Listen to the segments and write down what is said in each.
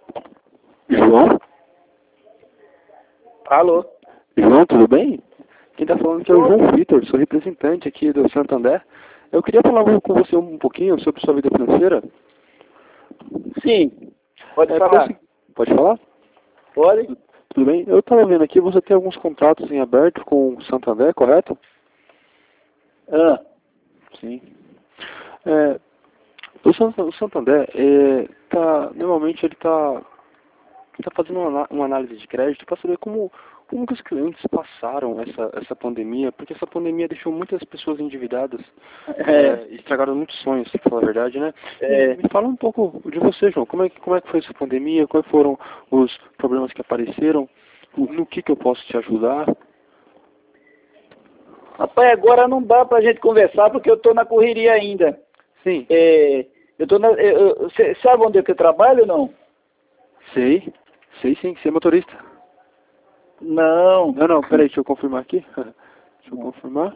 João? Alô? João, tudo bem? Quem está falando aqui é o João Vitor, sou representante aqui do Santander. Eu queria falar com você um pouquinho sobre sua vida financeira. Sim, pode falar. Pode falar? Pode? Tudo bem? Eu estava vendo aqui, você tem alguns contratos em aberto com o Santander, correto? Ah, Sim. O Santander, normalmente ele está fazendo uma análise de crédito para saber como que os clientes passaram essa pandemia, porque essa pandemia deixou muitas pessoas endividadas, estragaram muitos sonhos, pra falar a verdade, né? Me fala um pouco de você, João, como é que foi essa pandemia, quais foram os problemas que apareceram, no que eu posso te ajudar? rapaz, agora não dá pra gente conversar porque eu tô na correria ainda. Sim. Você sabe onde é que eu trabalho ou não? Sei sim, você é motorista. Não. Não, peraí, deixa eu confirmar aqui. Deixa eu confirmar.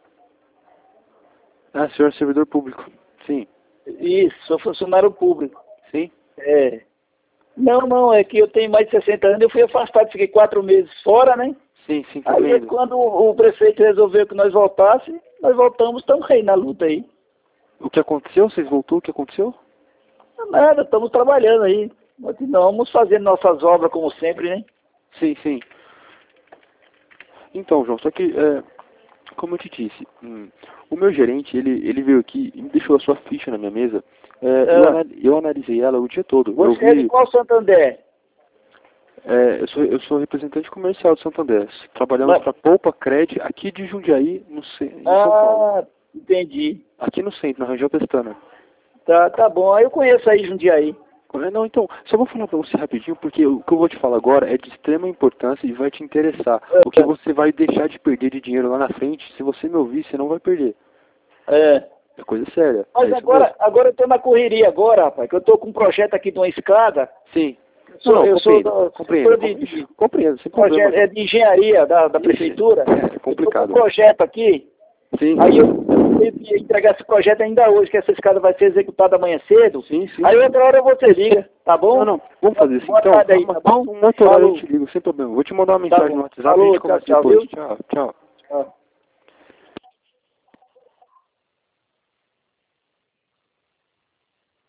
Ah, senhor servidor público. Sim. Isso, sou funcionário público. Sim. Não, é que eu tenho mais de 60 anos, eu fui afastado, fiquei 4 meses fora, né? Sim, Aí compreendo. quando o prefeito resolveu que nós voltássemos, nós voltamos, estamos aí na luta aí. O que aconteceu? Vocês voltou? O que aconteceu? Nada, estamos trabalhando aí. Continuamos fazendo nossas obras como sempre, né? Sim. Então, João, só que, como eu te disse, o meu gerente, ele veio aqui e me deixou a sua ficha na minha mesa. Eu analisei ela o dia todo. Você é de qual Santander? Eu sou representante comercial de Santander. Trabalhamos para Poupa Cred, aqui de Jundiaí, em São Paulo. Entendi. Aqui no centro, na Rangel Pestana. Tá bom. Aí eu conheço aí Jundiaí. Não, então, só vou falar para você rapidinho, porque o que eu vou te falar agora é de extrema importância e vai te interessar. O que você vai deixar de perder de dinheiro lá na frente, se você me ouvir, você não vai perder. É coisa séria. Mas agora eu tô na correria agora, rapaz, que eu tô com um projeto aqui de uma escada. Sim. Compreendo, sem problema. É de engenharia da prefeitura. É complicado. Eu tô com um projeto aqui. Sim. Aí eu tenho que entregar esse projeto ainda hoje, que essa escada vai ser executada amanhã cedo. Sim. Aí outra hora você liga, tá bom? Não, vamos fazer assim. Boa tarde aí, tá bom? Um outro horário eu te ligo, sem problema. Vou te mandar uma mensagem no WhatsApp e a gente conversa depois. Tchau. Tchau.